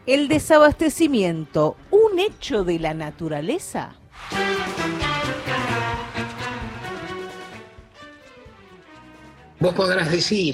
¿El desabastecimiento, un hecho de la naturaleza? Vos podrás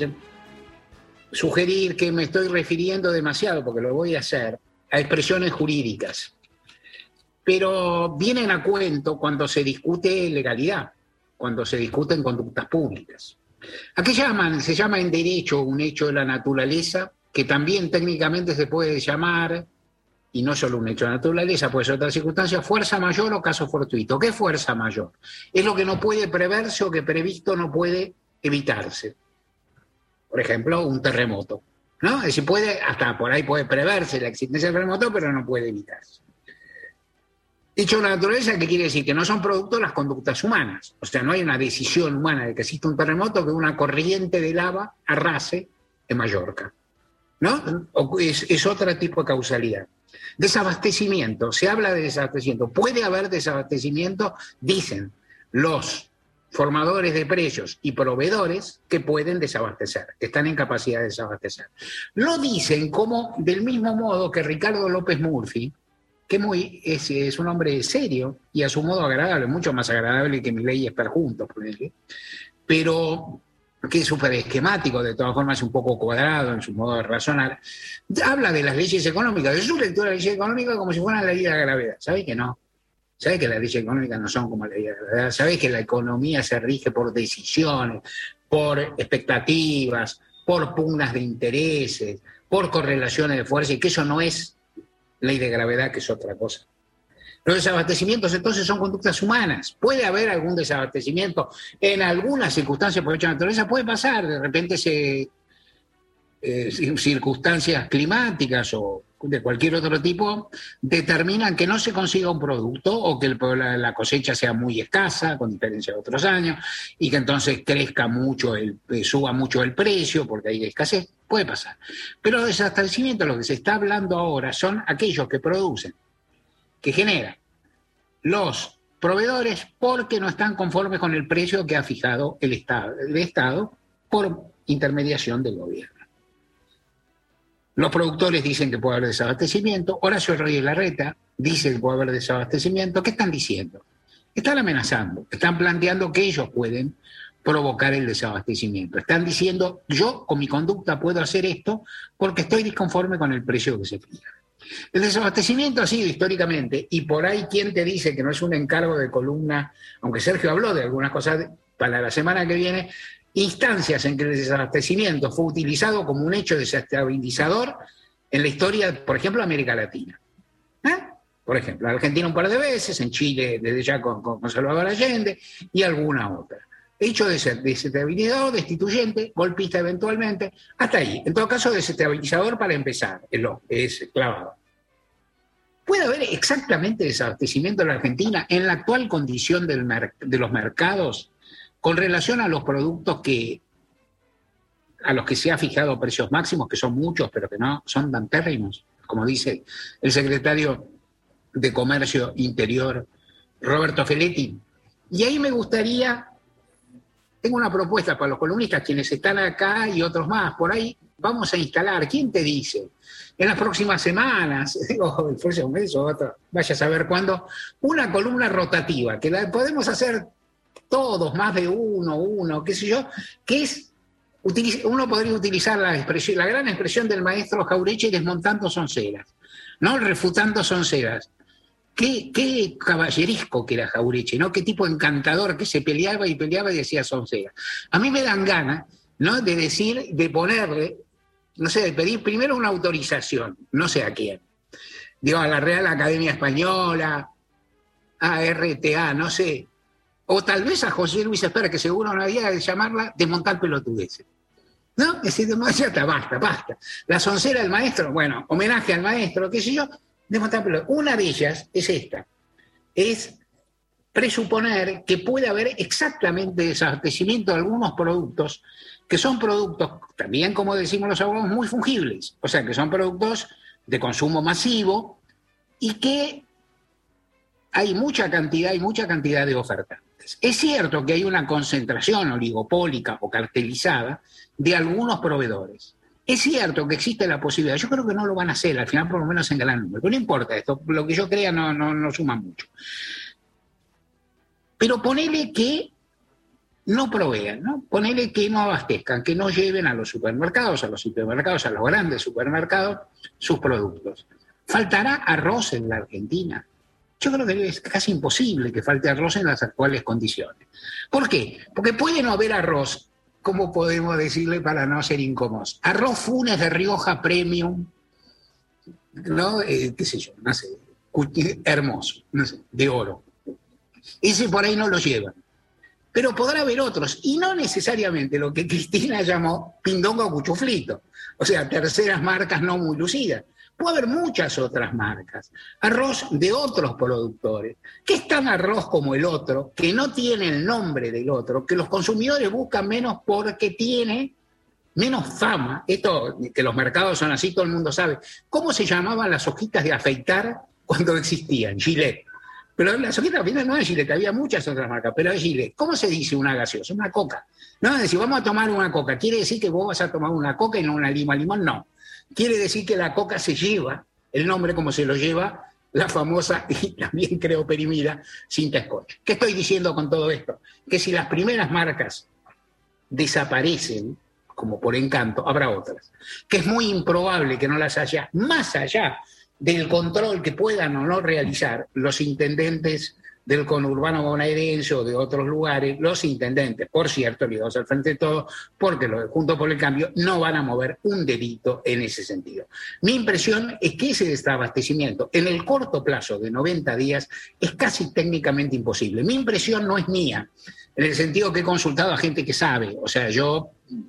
sugerir que me estoy refiriendo demasiado, porque lo voy a hacer, a expresiones jurídicas. Pero vienen a cuento cuando se discute legalidad, cuando se discuten conductas públicas. ¿A qué llaman? Se llama en derecho un hecho de la naturaleza, que también técnicamente se puede llamar, y no solo un hecho de la naturaleza, puede ser otra circunstancia, fuerza mayor o caso fortuito. ¿Qué es fuerza mayor? Es lo que no puede preverse o que previsto no puede evitarse. Por ejemplo, un terremoto, ¿no? Es decir, hasta por ahí puede preverse la existencia del terremoto, pero no puede evitarse. Hecho de la naturaleza, ¿qué quiere decir? Que no son producto de las conductas humanas. O sea, no hay una decisión humana de que exista un terremoto, que una corriente de lava arrase en Mallorca, ¿no? Es otro tipo de causalidad. Desabastecimiento, se habla de desabastecimiento. Puede haber desabastecimiento, dicen los formadores de precios y proveedores que pueden desabastecer, que están en capacidad de desabastecer. Lo dicen como del mismo modo que Ricardo López Murphy, que es un hombre serio y a su modo agradable, mucho más agradable que Milei y Esper juntos, por ejemplo, pero que es súper esquemático, de todas formas un poco cuadrado en su modo de razonar. Habla de las leyes económicas, de su lectura de las leyes económicas como si fueran la ley de la gravedad. ¿Sabéis que no? ¿Sabéis que las leyes económicas no son como la ley de la gravedad? ¿Sabéis que la economía se rige por decisiones, por expectativas, por pugnas de intereses, por correlaciones de fuerza, y que eso no es ley de gravedad, que es otra cosa? Los desabastecimientos entonces son conductas humanas. Puede haber algún desabastecimiento en algunas circunstancias por hecho de naturaleza, puede pasar, de repente circunstancias climáticas o de cualquier otro tipo determinan que no se consiga un producto o que la cosecha sea muy escasa, con diferencia de otros años, y que entonces crezca mucho, suba mucho el precio porque hay escasez. Puede pasar. Pero los desabastecimientos, lo que se está hablando ahora, son aquellos que producen, que generan los proveedores porque no están conformes con el precio que ha fijado el Estado por intermediación del gobierno. Los productores dicen que puede haber desabastecimiento. Horacio Rodríguez Larreta dice que puede haber desabastecimiento. ¿Qué están diciendo? Están amenazando, están planteando que ellos pueden provocar el desabastecimiento. Están diciendo, yo con mi conducta puedo hacer esto porque estoy disconforme con el precio que se fija. El desabastecimiento ha sido históricamente, y por ahí quien te dice que no es un encargo de columna, aunque Sergio habló de algunas cosas para la semana que viene, instancias en que el desabastecimiento fue utilizado como un hecho desestabilizador en la historia, por ejemplo, de América Latina. Por ejemplo, Argentina un par de veces, en Chile desde ya con Salvador Allende y alguna otra. Hecho desestabilizador, destituyente, golpista eventualmente, hasta ahí. En todo caso, desestabilizador para empezar, es clavado. ¿Puede haber exactamente desabastecimiento en la Argentina en la actual condición de los mercados con relación a los productos a los que se ha fijado precios máximos, que son muchos, pero que no son tan térrimos, como dice el secretario de Comercio Interior, Roberto Feletti? Y ahí me gustaría, tengo una propuesta para los columnistas, quienes están acá y otros más, por ahí vamos a instalar, ¿quién te dice? En las próximas semanas, digo, el próximo mes o otro, vaya a saber cuándo, una columna rotativa, que la podemos hacer todos, más de uno, qué sé yo, que es, uno podría utilizar la gran expresión del maestro Jauretche, desmontando sonceras, ¿no? Refutando sonceras. Qué caballeresco que era Jauretche, ¿no? Qué tipo encantador, que se peleaba y decía sonceras. A mí me dan ganas, ¿no? De decir, de ponerle, no sé, de pedir primero una autorización, no sé a quién. Digo, a la Real Academia Española, a RTA, no sé. O tal vez a José Luis Esper, que seguro no había de llamarla desmontar pelotudeces. ¿No? Es decir, ya está, basta. La soncera del maestro, bueno, homenaje al maestro, qué sé yo, desmontar pelotudeces. Una de ellas es esta, es presuponer que puede haber exactamente desabastecimiento de algunos productos, que son productos, también como decimos los abogados, muy fungibles, o sea, que son productos de consumo masivo y que hay mucha cantidad de ofertantes. Es cierto que hay una concentración oligopólica o cartelizada de algunos proveedores, Es cierto que existe la posibilidad, yo creo que no lo van a hacer, al final por lo menos en gran número, pero no importa esto, lo que yo crea no suma mucho. Pero ponele que no provean, ¿no? Ponele que no abastezcan, que no lleven a los hipermercados, a los grandes supermercados, sus productos. ¿Faltará arroz en la Argentina? Yo creo que es casi imposible que falte arroz en las actuales condiciones. ¿Por qué? Porque puede no haber arroz, ¿cómo podemos decirle para no ser incómodos? Arroz Funes de Rioja Premium, ¿no? Qué sé yo, no sé, hermoso, no sé, de oro. Ese por ahí no lo llevan. Pero podrá haber otros, y no necesariamente lo que Cristina llamó pindonga o cuchuflito, o sea, terceras marcas no muy lucidas. Puede haber muchas otras marcas, arroz de otros productores, que es tan arroz como el otro, que no tiene el nombre del otro, que los consumidores buscan menos porque tiene menos fama. Esto, que los mercados son así, todo el mundo sabe. ¿Cómo se llamaban las hojitas de afeitar cuando existían? Gillette. Pero las hojitas de afeitar no es Gillette, había muchas otras marcas, pero es Gillette. ¿Cómo se dice una gaseosa? Una coca. No, decir, vamos a tomar una coca. ¿Quiere decir que vos vas a tomar una coca y no una lima limón? No. Quiere decir que la coca se lleva el nombre como se lo lleva la famosa, y también creo perimida, cinta Scotch. ¿Qué estoy diciendo con todo esto? Que si las primeras marcas desaparecen, como por encanto, habrá otras. Que es muy improbable que no las haya, más allá del control que puedan o no realizar los intendentes del conurbano bonaerense o de otros lugares, los intendentes, por cierto, ligados al frente de todo, porque los de Juntos por el Cambio no van a mover un dedito en ese sentido. Mi impresión es que ese desabastecimiento en el corto plazo de 90 días es casi técnicamente imposible. Mi impresión no es mía, en el sentido que he consultado a gente que sabe, o sea, yo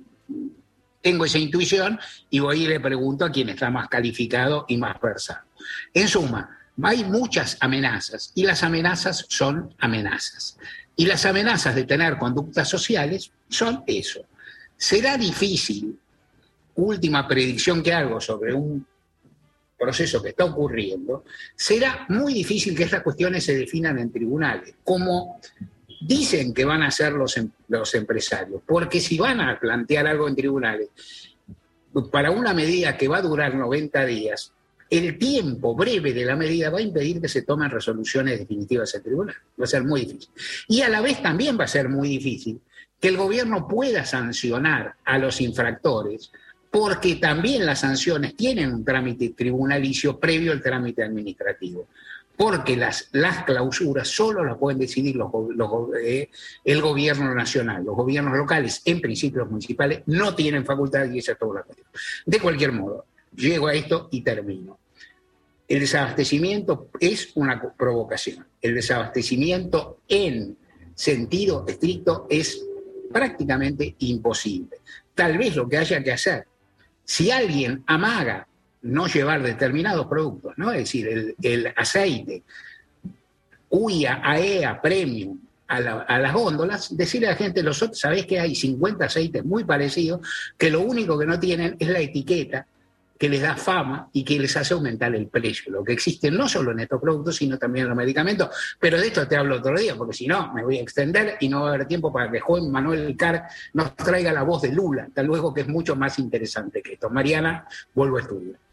tengo esa intuición y voy y le pregunto a quien está más calificado y más versado. En suma, hay muchas amenazas y las amenazas son amenazas. Y las amenazas de tener conductas sociales son eso. Será difícil, última predicción que hago sobre un proceso que está ocurriendo, será muy difícil que estas cuestiones se definan en tribunales, como dicen que van a hacer los empresarios, porque si van a plantear algo en tribunales para una medida que va a durar 90 días, el tiempo breve de la medida va a impedir que se tomen resoluciones definitivas en tribunal. Va a ser muy difícil. Y a la vez también va a ser muy difícil que el gobierno pueda sancionar a los infractores, porque también las sanciones tienen un trámite tribunalicio previo al trámite administrativo. Porque las clausuras solo las pueden decidir el gobierno nacional. Los gobiernos locales, en principio los municipales, no tienen facultad y esa es toda la cuestión. De cualquier modo, llego a esto y termino. El desabastecimiento es una provocación. El desabastecimiento en sentido estricto es prácticamente imposible. Tal vez lo que haya que hacer, si alguien amaga no llevar determinados productos, ¿no? Es decir, el aceite, UIA, AEA, Premium, a las góndolas, decirle a la gente, sabés que hay 50 aceites muy parecidos, que lo único que no tienen es la etiqueta que les da fama y que les hace aumentar el precio. Lo que existe no solo en estos productos, sino también en los medicamentos. Pero de esto te hablo otro día, porque si no, me voy a extender y no va a haber tiempo para que Juan Manuel Carr nos traiga la voz de Lula, hasta luego, que es mucho más interesante que esto. Mariana, vuelvo a estudiar.